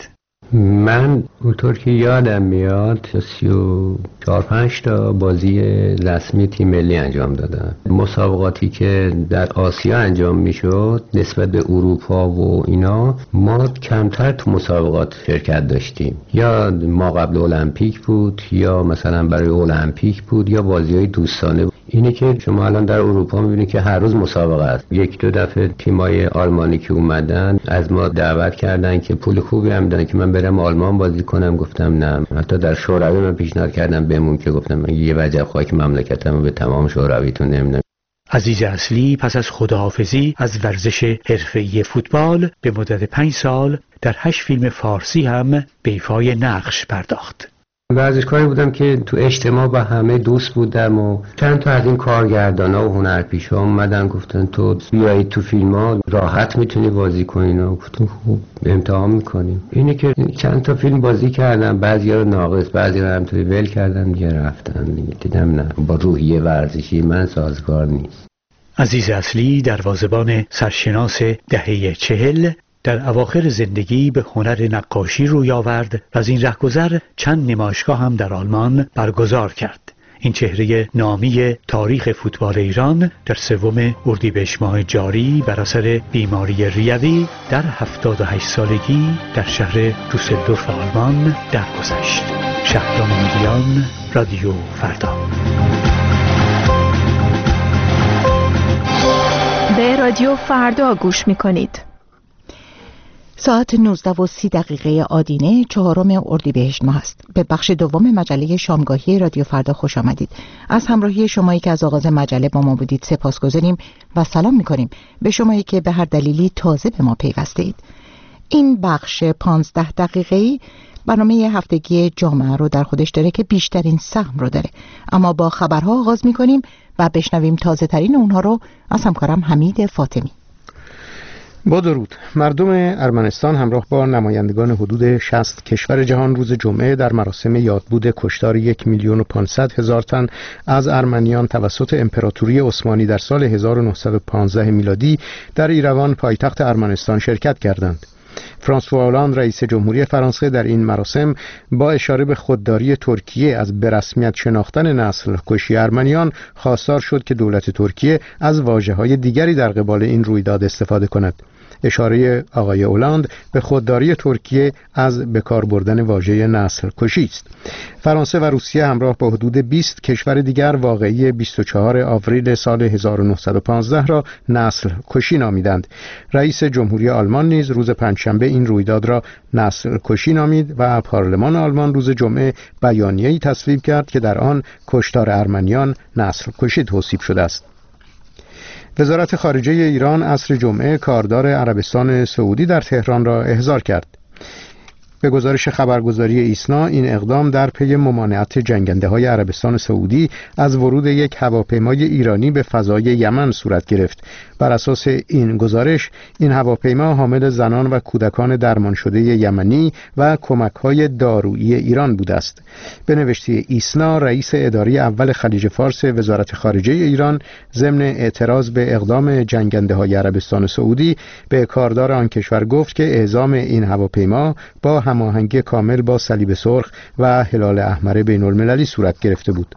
من اونطور که یادم میاد 34-35 تا بازی رسمی تیم ملی انجام دادم. مسابقاتی که در آسیا انجام میشد نسبت به اروپا و اینا ما کمتر تو مسابقات شرکت داشتیم، یا ما قبل المپیک بود یا مثلا برای المپیک بود یا بازی‌های دوستانه. اینه که شما الان در اروپا میبینید که هر روز مسابقه است. 1-2 دفعه تیمای آلمانی که اومدن از ما دعوت کردن که پول خوبی هم دادن که من برم آلمان بازی کنم، گفتم نه. حتی در شوروی من پیشنهاد کردم بمون که گفتم من یه وجب خاک مملکتمو به تمام شورویتون نمیدم. عزیز اصلی پس از خداحافظی از ورزش حرفه‌ای فوتبال به مدت 5 سال در 8 فیلم فارسی هم به ایفای نقش پرداخت. ورزشکاری بودم که تو اجتماع با همه دوست بودم و چند تا از این کارگردانا و هنرپیشا اومدن گفتن تو بیایید تو فیلم‌ها راحت میتونی بازی کنی. و گفتم خوب امتحان میکنیم. اینه که چند تا فیلم بازی کردم، بعضیا رو ناقص، بعضیا رو همطوری ول کردم دیگه رفتن. دیدم نه، با روحیه ورزشی من سازگار نیست. عزیز اصلی دروازه‌بان سرشناس دهه 40 در اواخر زندگی به هنر نقاشی روی آورد و از این رهگذر چند نمایشگاه هم در آلمان برگزار کرد. این چهره نامی تاریخ فوتبال ایران در 3 اردیبهشت ماه جاری بر اثر بیماری ریوی در 78 سالگی در شهر دوسلدورف آلمان درگذشت. شهرام میلیان، رادیو فردا. به رادیو فردا گوش می‌کنید. ساعت 19:30 آدینه 4 اردیبهشت ماه است. به بخش دوم مجله شامگاهی رادیو فردا خوش آمدید. از همراهی شمایی که از آغاز مجله با ما بودید سپاسگزاریم و سلام می‌کنیم به شمایی که به هر دلیلی تازه به ما پیوسته اید. این بخش 15 دقیقه‌ای برنامه هفتگی جامعه رو در خودش داره که بیشترین سهم رو داره، اما با خبرها آغاز می‌کنیم و بشنویم تازه ترین اونها رو از همکارم حمید فاطمی. با درود. مردم ارمنستان همراه با نمایندگان حدود 60 کشور جهان روز جمعه در مراسم یادبود کشتار 1,500,000 تن از ارمنیان توسط امپراتوری عثمانی در سال 1915 میلادی در ایروان پایتخت ارمنستان شرکت کردند. فرانسوا اولاند رئیس جمهوری فرانسه در این مراسم با اشاره به خودداری ترکیه از به رسمیت شناختن نسل کشی ارمنیان خواستار شد که دولت ترکیه از واژه‌های دیگری در قبال این رویداد استفاده کند. اشاره آقای اولاند به خودداری ترکیه از به کار بردن واژه نسل کشی است. فرانسه و روسیه همراه با حدود 20 کشور دیگر واقعه 24 آوریل سال 1915 را نسل کشی نامیدند. رئیس جمهوری آلمان نیز روز پنجشنبه این رویداد را نسل کشی نامید و پارلمان آلمان روز جمعه بیانیه‌ای تصویب کرد که در آن کشتار ارمنیان نسل کشی توصیف شده است. وزارت خارجه ایران عصر جمعه کاردار عربستان سعودی در تهران را احضار کرد. به گزارش خبرگزاری ایسنا این اقدام در پی ممانعت جنگنده‌های عربستان سعودی از ورود یک هواپیمای ایرانی به فضای یمن صورت گرفت. بر اساس این گزارش این هواپیما حامل زنان و کودکان درمان شده یمنی و کمک‌های دارویی ایران بوده است. به نوشته ایسنا رئیس اداره اول خلیج فارس وزارت خارجه ایران ضمن اعتراض به اقدام جنگنده‌های عربستان سعودی به کاردار آن کشور گفت که اعزام این هواپیما با هماهنگی کامل با صلیب سرخ و هلال احمر بین‌المللی صورت گرفته بود.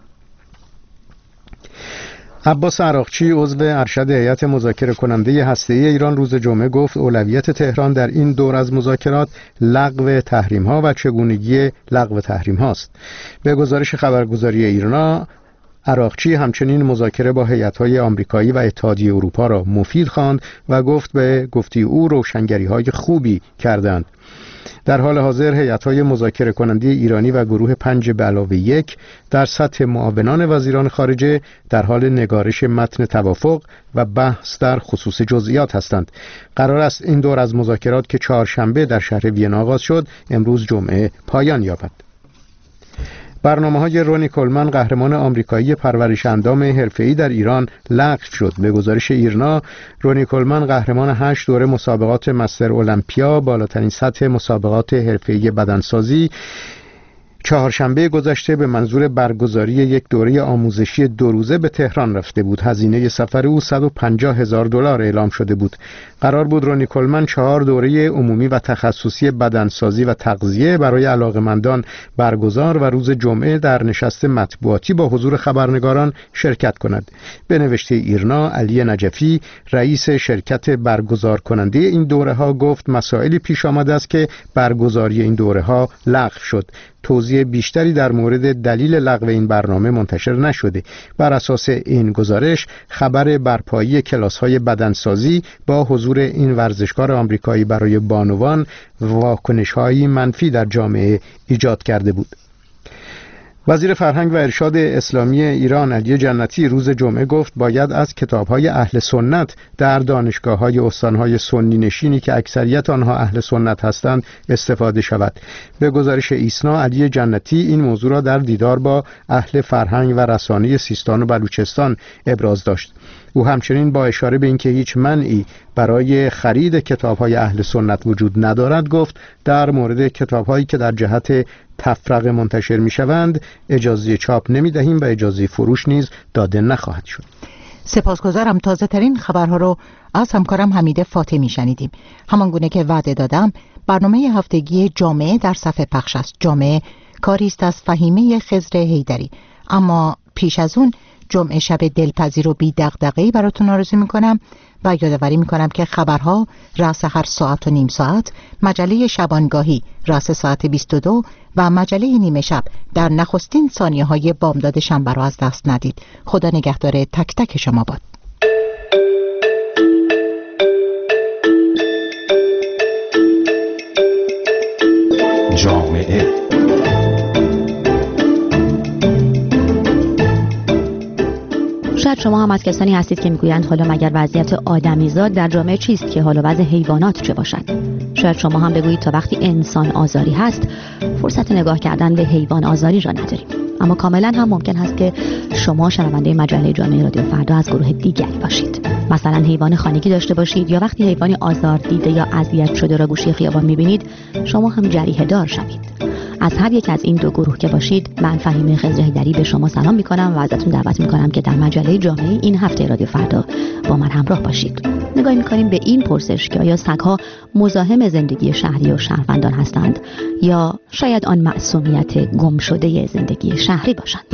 عباس عراقچی عضو ارشد هیئت مذاکره کننده هسته‌ای ایران روز جمعه گفت اولویت تهران در این دور از مذاکرات لغو تحریم‌ها و چگونگی لغو تحریم‌هاست. به گزارش خبرگزاری ایرنا عراقچی همچنین مذاکره با هیئت‌های آمریکایی و اتحادیه اروپا را مفید خواند و گفت به گفته او روشنگری‌های خوبی کردند. در حال حاضر هیئت‌های مذاکره کننده ایرانی و گروه 5+1 در سطح معاونان وزیران خارجه در حال نگارش متن توافق و بحث در خصوص جزئیات هستند. قرار است این دور از مذاکرات که چهارشنبه در شهر وین آغاز شد امروز جمعه پایان یابد. برنامه‌های رونی کولمن قهرمان آمریکایی پرورش اندام حرفه‌ای در ایران لغو شد. به گزارش ایرنا رونی کولمن قهرمان 8 دوره مسابقات مستر المپیا بالاترین سطح مسابقات حرفه‌ای بدنسازی چهارشنبه گذشته به منظور برگزاری یک دوره آموزشی 2 روزه به تهران رفته بود. هزینه سفر او $150,000 اعلام شده بود. قرار بود رونی کولمن 4 دوره عمومی و تخصصی بدنسازی و تغذیه برای علاقه‌مندان برگزار و روز جمعه در نشست مطبوعاتی با حضور خبرنگاران شرکت کند. به نوشته ایرنا، علی نجفی رئیس شرکت برگزار کننده این دوره ها گفت مسائلی پیش آمده است که برگزاری این دوره ها لغو شد. توضیح بیشتری در مورد دلیل لغو این برنامه منتشر نشده. بر اساس این گزارش خبر برپایی کلاس‌های بدنسازی با حضور این ورزشکار آمریکایی برای بانوان واکنش‌های منفی در جامعه ایجاد کرده بود. وزیر فرهنگ و ارشاد اسلامی ایران علی جنتی روز جمعه گفت باید از کتاب‌های اهل سنت در دانشگاه‌های استان‌های سنی نشینی که اکثریت آنها اهل سنت هستند استفاده شود. به گزارش ایسنا، علی جنتی این موضوع را در دیدار با اهل فرهنگ و رسانه سیستان و بلوچستان ابراز داشت. او همچنین با اشاره به اینکه هیچ منعی برای خرید کتاب‌های اهل سنت وجود ندارد گفت در مورد کتاب‌هایی که در جهت تفرقه منتشر می‌شوند اجازه چاپ نمی‌دهیم و اجازه فروش نیز داده نخواهد شد. سپاسگزارم. تازه ترین خبرها رو از همکارم حمید فاطمی شنیدیم. همان گونه که وعده دادم برنامه هفتگی جامعه در صفحه پخش است. جامعه کاری است از فهیمه خضر حیدری. اما پیش از اون جمعه شب دلپذیر و بی دغدغه‌ای براتون آرزو میکنم و یادآوری میکنم که خبرها رأس هر ساعت و نیم ساعت، مجله شبانگاهی رأس ساعت 22 و مجله نیمه شب در نخستین ثانیه‌های بامداد شنبه را از دست ندید. خدا نگهدار تک تک شما باد. جامعه شاید شما هم از کسانی هستید که میگویند حالا مگر وضعیت آدمیزاد در جامعه چیست که حالا وضع حیوانات چه باشد؟ شاید شما هم بگویید تا وقتی انسان آزاری هست فرصت نگاه کردن به حیوان آزاری را نداریم. اما کاملا هم ممکن هست که شما شنونده مجله جامعه رادیو فردا از گروه دیگری باشید. مثلا حیوان خانگی داشته باشید یا وقتی حیوانی آزار دیده یا اذیت شده را گوشه خیابان میبینید شما هم جریحه دار شوید. از هر یک از این دو گروه که باشید من فهیمه خضر حیدری به شما سلام میکنم و ازتون دعوت میکنم که در مجله جامعه این هفته رادیو فردا با من همراه باشید. نگاهی میکنیم به این پرسش که آیا سگ‌ها مزاحم زندگی شهری و شهروندان هستند یا شاید آن معصومیت گم شده زندگی شهری باشند.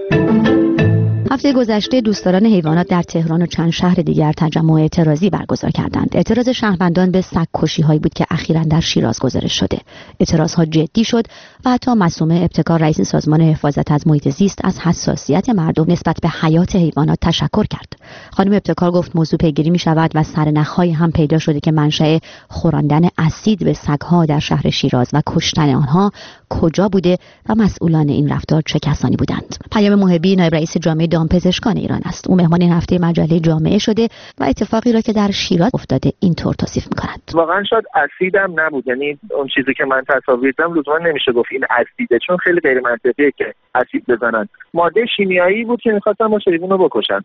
هفته گذشته دوستداران حیوانات در تهران و چند شهر دیگر تجمع اعتراضی برگزار کردند. اعتراض شهروندان به سگ‌کشی‌هایی بود که اخیراً در شیراز گزارش شده. اعتراضها جدی شد و حتی معصومه ابتکار رئیس سازمان حفاظت از محیط زیست از حساسیت مردم نسبت به حیات حیوانات تشکر کرد. خانم ابتکار گفت موضوع پیگیری می‌شود و سرنخ‌هایی هم پیدا شده که منشأ خوراندن اسید به سگ‌ها در شهر شیراز و کشتن آنها کجا بوده و مسئولان این رفتار چه کسانی بودند. پیام محبی نایب رئیس جامعه دامپزشکان ایران است. او مهمان این هفته مجله جامعه شده و اتفاقی را که در شیراز افتاده اینطور توصیف می‌کند. واقعا شاید اسیدم نبود، یعنی اون چیزی که من تصور کردم لزوما نمیشه گفت این اسیده، چون خیلی غیر منطقیه که اسید بزنن. ماده شیمیایی بود که می‌خواستن ما شیرینو رو بکشن.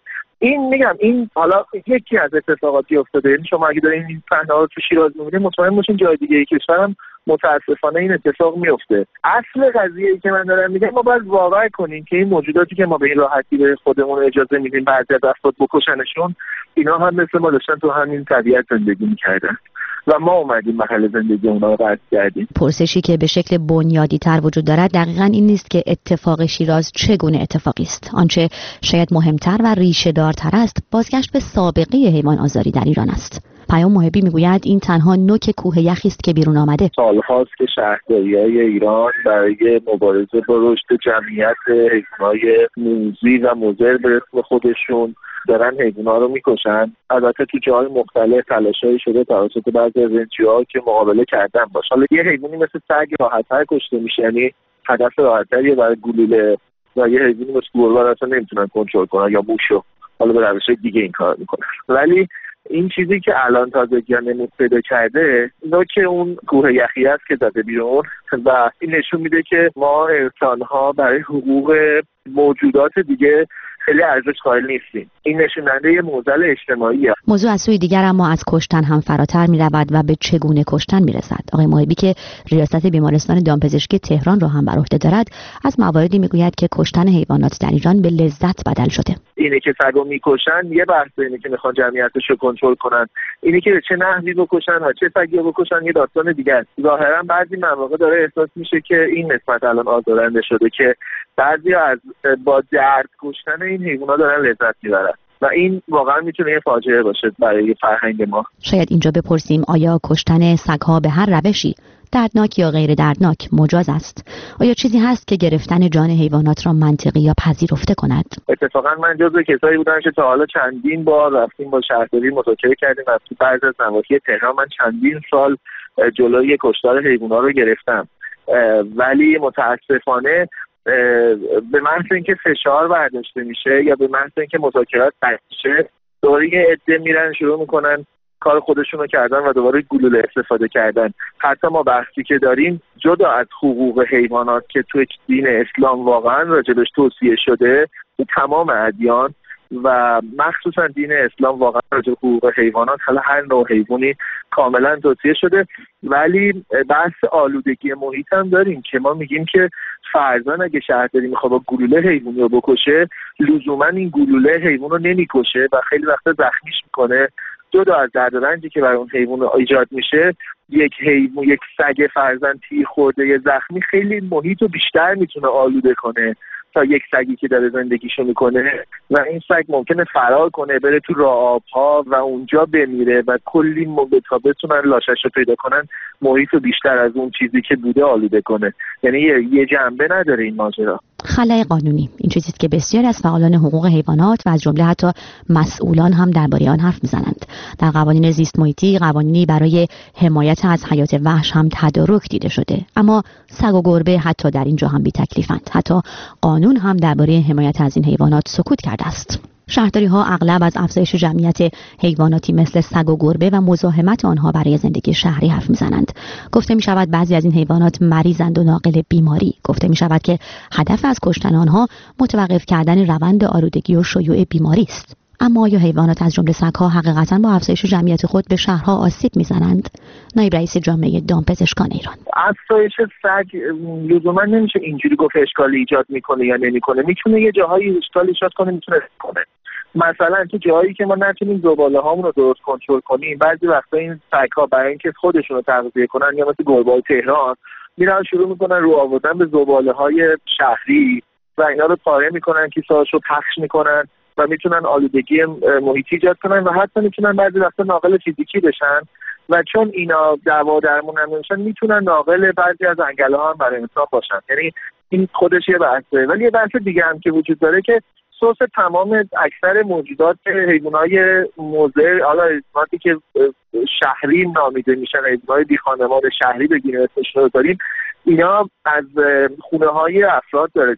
این حالا یکی از اتفاقاتی افتاده. یعنی شما اگه دارین این صحنه‌ها رو تو شیراز می‌بینید مطمئن باشین جای دیگه کشورم متاسفانه این اتفاق میفته. اصل قضیه‌ای که من دارم میگم ما باید باور کنیم که این موجوداتی که ما به این راحتی به خودمون اجازه میدیم بعضی از افراد بکشنشون، اینا هم مثل ما داشتن تو همین طبیعت زندگی میکردن و ما اومدیم محل زندگی اونا رو رد کردیم. پرسشی که به شکل بنیادی تر وجود دارد دقیقاً این نیست که اتفاق شیراز چگونه اتفاقی است. آنچه شاید مهمتر و ریشه دارتر است بازگشت به سابقه حیوان آزاری در ایران است. پیام محبی میگوید این تنها نوک کوه یخی است که بیرون آمده. سال‌هاست که شهرداری‌های ایران برای مبارزه با رشد جمعیت حیوانات موذی و مضر به اسم خودشون دارن حیوانات رو میکشن. البته تو جاهای مختلف تلاشایی شده توسط بعضی از NGOها که مقابله کردن باشه. حالا یه حیوانی مثل سگ راحت‌تر کشته میشه، یعنی هدف راحت‌تریه برای گلوله، و یه حیوانی مثل گربه اصلا نمیتونن کنترل کنن یا موشو، حالا به روش دیگه این کار میکنن. ولی این چیزی که الان تازگی نمود پیدا کرده نوک اون کوه یخی است که داده بیرون و این نشون میده که ما انسان‌ها برای حقوق موجودات دیگه خیلی ارزش قائل نیستیم. این نشون دهنده یه معضل اجتماعیه. موضوع از سوی دیگر اما از کشتن هم فراتر می‌رود و به چگونه کشتن می‌رسد. آقای محبی که ریاست بیمارستان دامپزشکی تهران را هم بر عهده دارد، از مواردی میگوید که کشتن حیوانات در ایران به لذت بدل شده. اینه که سگو میکشن یه بحث، اینه که میخوان جمعیتش رو کنترل کنن، اینه که چه نحوی بکشن و چه سگی رو بکشن یه داستان دیگه است. ظاهرا بعضی مواقع داره احساس میشه که این نسبت الان آزارنده شده که بعضیا از با درد کشتن این حیونا دارن لذت میبرن و این واقعا میتونه یه فاجعه باشه برای فرهنگ ما. شاید اینجا بپرسیم آیا کشتن سگ‌ها به هر روشی، دردناک یا غیر دردناک، مجاز است؟ آیا چیزی هست که گرفتن جان حیوانات را منطقی یا پذیرفته کند؟ اتفاقا من جزو کسایی بودم که تا حالا چندین بار رفتیم با شهرداری مذاکره کردیم و تو بعضی از نواحی تهران من چندین سال جلوی کشتار حیوانات رو گرفتم، ولی متاسفانه به محض اینکه فشار برداشته میشه یا به محض اینکه مذاکرات تموم میشه، دوره یه عده میرن شروع میکنن کار خودشونو کردن و دوباره گلوله استفاده کردن. حتی ما بحثی که داریم جدا از حقوق حیوانات که توی دین اسلام واقعا راجبش توصیه شده تو تمام ادیان و مخصوصا دین اسلام واقعا راجب حقوق حیوانات، حالا هر نوع حیوانی کاملا توصیه شده، ولی بحث آلودگی محیط هم داریم که ما میگیم که فرضاً اگه شهرداری میخواد با گلوله حیوانی رو بکشه، لزوما این گلوله حیوان رو نمیکشه و خیلی وقتا زخمیش میکنه. جدا از درد و رنجی که برای اون حیوان ایجاد میشه، یک سگ فرضاً تیر خورده زخمی خیلی محیط رو بیشتر میتونه آلوده کنه تا یک سگی که داره زندگیشو میکنه و این سگ ممکنه فرار کنه بره تو راه آبها و اونجا بمیره و کلی موقع تا بتونن لاشش رو پیدا کنن محیط رو بیشتر از اون چیزی که بوده آلوده کنه. یعنی یه جنبه نداره این ماجرا. خلأ قانونی این چیزی است که بسیاری از فعالان حقوق حیوانات و از جمله حتی مسئولان هم درباره آن حرف میزنند. در قوانین زیست محیطی قوانینی برای حمایت از حیات وحش هم تدارک دیده شده، اما سگ و گربه حتی در اینجا هم بی تکلیفند. حتی قانون هم درباره حمایت از این حیوانات سکوت کرده است. شهرداری ها اغلب از افزایش جمعیت حیواناتی مثل سگ و گربه و مزاحمت آنها برای زندگی شهری حرف میزنند. گفته می شود بعضی از این حیوانات مریضند و ناقل بیماری. گفته می شود که هدف از کشتن آنها متوقف کردن روند آلودگی و شیوع بیماری است. اما آیا حیوانات از جمله سگ‌ها حقیقتاً با افزایش جمعیت خود به شهرها آسیب میزنند؟ نایب رئیس جامعه دامپزشکان ایران: افزایش سگ لزوما نمیشه اینجوری گفت اشکالی ایجاد میکنه یا نمیکنه. میتونه یه جاهایی اشکال ایجاد کنه، میتونه کنه. مثلا تو جایی که ما نتونیم زباله هامون رو درست کنترل کنیم، بعضی وقتا این سگ‌ها برای اینکه خودشون رو تغذیه کنن یا مثل گربه‌های تهران میرن شروع میکنن رو آوردن به زباله‌های شهری و اینا رو پاره میکنن، کیسه‌هاشو پخش میکنن و میتونن آلودگی محیطی ایجاد کنن و حتی میتونن بعضی وقتا ناقل فیزیکی بشن و چون اینا دوا درمون نمیشن میتونن ناقل بعضی از انگل‌ها هم برای انسان باشن. یعنی این خودش یه بحثه. ولی یه بحث دیگه هم که وجود داره که سورس تمام اکثر موجودات حیوانات مضر، حالا حیواناتی که شهری نامیده میشن، حیوانات بی خانوار شهری بگیریم اسمشون رو داریم، اینا از خونه های افراد داره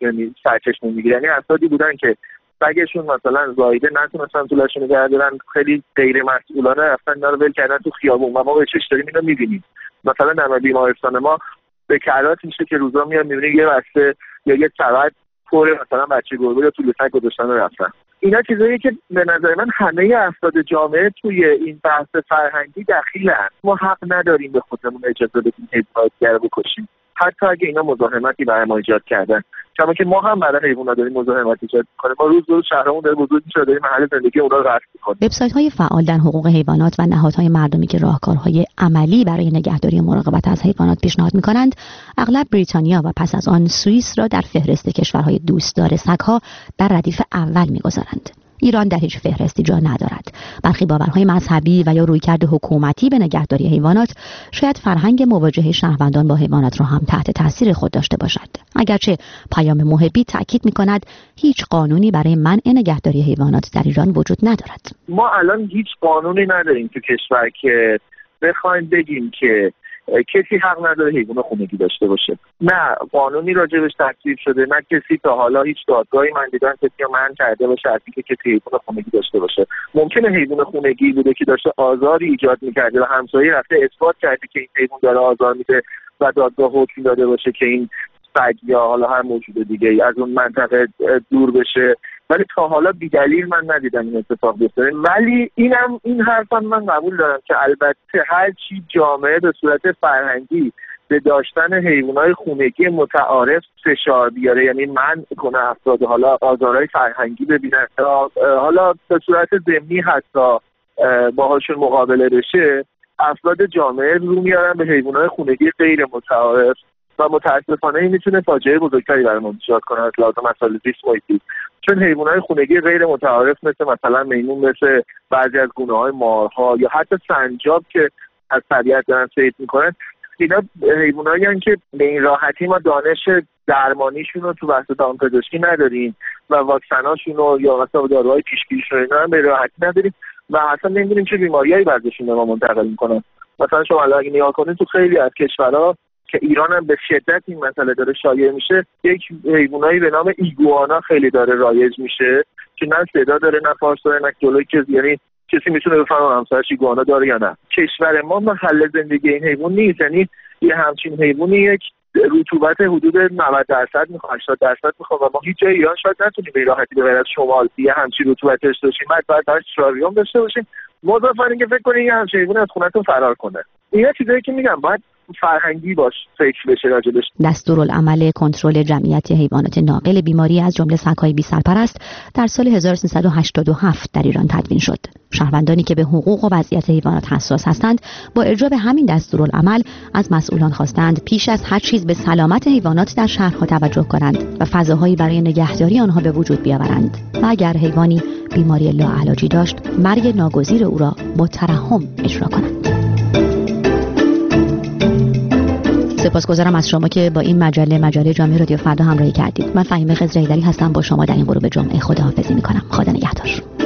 سرچشمه میگیره. یعنی افرادی بودن که سگشون مثلا زایده نتونستن طولش نگه دارن، خیلی غیر مسئولانه رفتن اینا رو ول کردن تو خیابون و ما به چش داریم اینو میبینیم. مثلا در بیمارستان ما به کرات میشه که روزا میاد میبینی یه بسته یا یه سبد پر مثلا بچه گربه یا طول سگ گذاشتن رفتن. اینا چیزایی که به نظر من همه افراد جامعه توی این بحث فرهنگی دخیلن. ما حق نداریم به خودمون اجازه بدیم حیوانات رو بکشیم، حتی اگه اینا مزاحمتی برای ما ایجاد کردن. چون که ما هم برای حیوانات داریم مزاحمت ایجاد می‌کنیم. ما روز به روز شهرمون داره بزرگ میشه، داریم محل زندگی اونها رو قطع می‌کنیم. وبسایت‌های فعال در حقوق حیوانات و نهادهای مردمی که راهکارهای عملی برای نگهداری و مراقبت از حیوانات پیشنهاد می‌کنند، اغلب بریتانیا و پس از آن سوئیس را در فهرست کشورهای دوستدار سگ‌ها در ردیف اول می‌گذارند. ایران در هیچ فهرستی جا ندارد. برخی باورهای مذهبی و یا رویکرد حکومتی به نگهداری حیوانات شاید فرهنگ مواجهه شهروندان با حیوانات را هم تحت تاثیر خود داشته باشد. اگرچه پیام محبی تاکید می‌کند هیچ قانونی برای منع نگهداری حیوانات در ایران وجود ندارد. ما الان هیچ قانونی نداریم تو کشور که بخوایم بگیم که کسی حق نداره حیوان خونگی داشته باشه. نه قانونی راجبش تصویب شده، نه کسی تا حالا هیچ دادگاهی من دیدم کسی منع کرده باشه از اینکه کسی حیوان خونگی داشته باشه. ممکنه حیوان خونگی بوده که داشته آزاری ایجاد می‌کرده و همسایه رفته اثبات کرده که این حیوان داره آزار میده و دادگاه حکم داده باشه که این سگ یا حالا هر موجود دیگه از اون منطقه دور بشه ولی تا حالا بی‌دلیل من ندیدم این اتفاق بیفته. ولی این حرفم من قبول دارم که البته هر چی جامعه به صورت فرهنگی به داشتن حیوانات خونگی متعارف فشار بیاره، یعنی منع کنه افراد حالا آزارهای فرهنگی ببینن، حالا به صورت ضمنی حتی باهاشون مقابله بشه، افراد جامعه رو میارن به حیوانات خونگی غیر متعارف و متاسفانه این میتونه فاجعه بزرگتری برای ما ایجاد کنه از لحاظ مسائل زیست محیطی. چون حیوانات خونگی غیر متعارف مثلا میمون، مثل بعضی از گونه‌های مارها یا حتی سنجاب که از طبیعت دارن صید میکنن، اینا حیوانایی هستن که به این راحتی ما دانش درمانیشون رو تو بحث دامپزشکی نداریم و واکسناشون رو یا مثلا داروهای پیشگیریشون رو هم به راحتی نداریم و اصلا نمیدونیم چه بیماریایی بعدشون ما منتقل میکنن. مثلا شما الان اگه نگاه کنید تو خیلی از کشورها که ایران هم به شدت این مسئله داره شایع میشه، یک حیوانایی به نام ایگوانا خیلی داره رایج میشه که نه صدا داره نه فارس داره نه جلوی کسی، یعنی کسی میتونه بفهمه همسرش ایگوانا داره یا نه. کشور ما محل زندگی این حیوان نیست، یعنی یه همچین حیوانی یک رطوبت حدود 90% میخواد 80% میخواد و ما هیچ جای ایران شاید نتونیم به راحتی به غیر از شمال یه همچین رطوبت داشته باشیم، بعد تراریوم داشته باشیم. مضافاً اینکه فکر کنید یه همچین حیوان از خونتون فرار کنه. اینا چیزایی که میگم باید فرهنگی باش فکر بشه راجبش. دستورالعمل کنترل جمعیت حیوانات ناقل بیماری از جمله سگ‌های بی‌سرپرست در سال 1387 در ایران تدوین شد. شهروندانی که به حقوق و وضعیت حیوانات حساس هستند با اجرا به همین دستورالعمل از مسئولان خواستند پیش از هر چیز به سلامت حیوانات در شهرها توجه کنند و فضاهایی برای نگهداری آنها به وجود بیاورند و اگر حیوانی بیماری لاعلاجی داشت مرگ ناگزیر او را با ترحم اجرا کنند. سپاسگزارم از شما که با این مجله جامعه رادیو فردا همراهی کردید. من فهیمه خضرایی‌دری هستم، با شما در این غروب جمعه خداحافظی می‌کنم. خدا نگهدار.